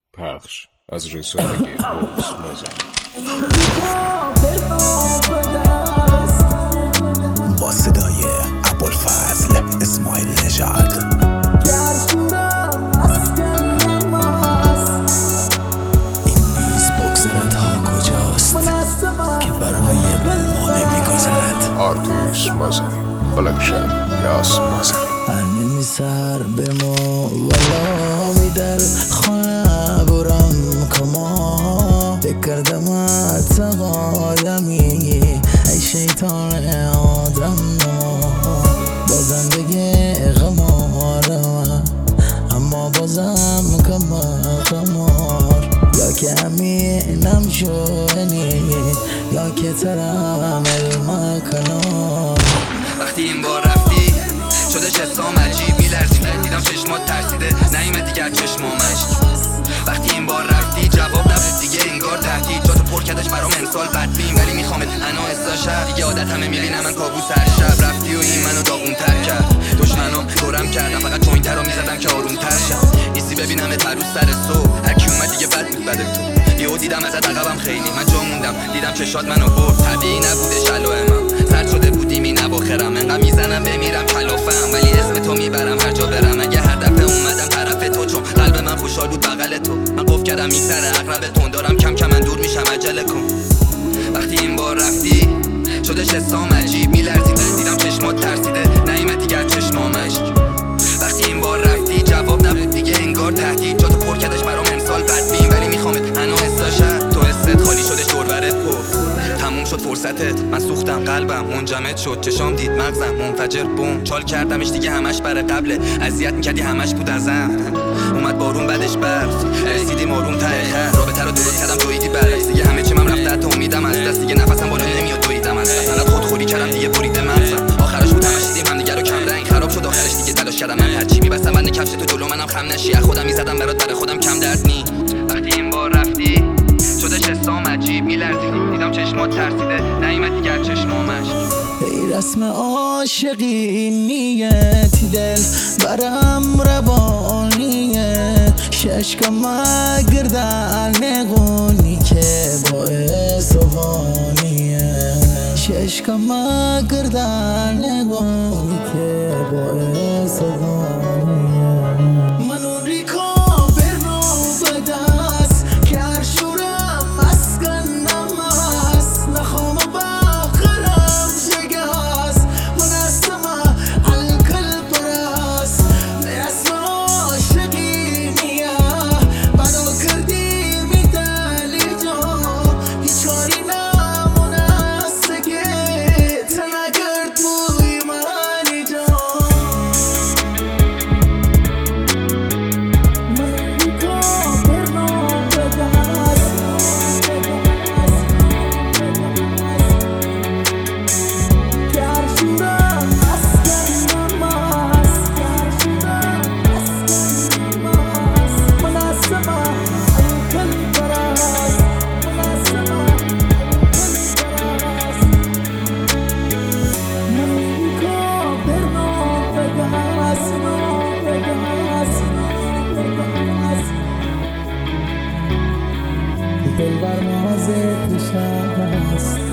پخش از رسانه حوض مزن با صدای ابوالفضل اسماعیل نژاد. این نیز بگذرد ها کجاست که برای ما نمیگذرد. آرتیس مزنی کلکشن یاس مزنی هنمی سر به ما ولا می در خانه برم کما بکردم عالمی ای شیطان آدم بازم بگه غمارم اما بازم غمار یا که همینم شونی یا که ترم المکنار. وقتی این بار رفتی شده جسام عجیب میلرزیده دیدم چشمات ترسیده نیمه دیگر چشمامش. وقتی این بار رفتی جواب نبود دیگه انگار تهدید جاتو پر کردش برام امسال بدبین ولی میخوامت انا استاشم دیگه عادت همه میبینم من کابوس هر شب رفتی و این منو داغون‌تر کرد دشمنام دورم کردم فقط جوینتر رو میزدم که آروم‌تر شم نیستی ببینم تروز سر صبح هر کی اومد دیگه بد بود بده تو یهو دیدم ازت عقبم خیلی من جا موندم دیدم چشات منو برد طبیعی نبودش علائمم سرد شده بودی می نباخرم انقدر میزنم بمیرم کلافم ولی اسم تو میبرم هر جا برم اگه هر دفعه اومدم طرف تو چون قلب من خوشحال بود بغل تو من قف کردم میگذره عقرب تون دارم کم کم من دور میشم عجله کن. وقتی این بار رفتی شدش حسام عجیب میلرزیده دیدم چشمات ترسیده نیومد دیگر چشمامش. وقتی این بار رفتی جواب نبود دیگه انگار تهدید جاتو پر کردش برام امسال بدبین ولی میخوامت انا حساشم تو حست خالی شدش دوربرت پر تموم شد فرصتت من سوختم قلبم منجمد شد چشام دید مغزم منفجر بوم چال کردمش دیگه همش بر قبله اذیت میکردی همش بود ازم اومد بارون بعدش برف رسیدیم آروم ته خط رابطه رو درست کردم دویدی برعکس دیگه همه چیم هم رفته حتی امیدم از دست دیگه نفسم بالا نمیاد دویدم از دست فقط خودخوری کردم دیگه بریده مغزم آخرش بود همش دیدیم همدیگه رو کم رنگ خراب شد آخرش دیگه تلاش کردم من هرچی میبستم بند کفش تو جلو منم خم نشی از خودم میزدم برات برای خودم کم درد نی. وقتی این بار رفتی شدش حسام عجیب میلرزیدی دیدم چشمات ترسیده نیومد دیگر چشمامش. ای رسم عاشقی نیتی دل برم روانیه ششکم گردن نگونی که باعث وانیه ششکم گردن نگونی که باعث وانیه منو ریکا برنو بدست که هر شورم اسکنم هست نخوام بخرم جگه هست منستمه الکل پرست برسم عاشقی میه بدا کردی میدلی جا هیچ کاری نمونسته که تنگرد بوی منی جا دل بر نازت نشست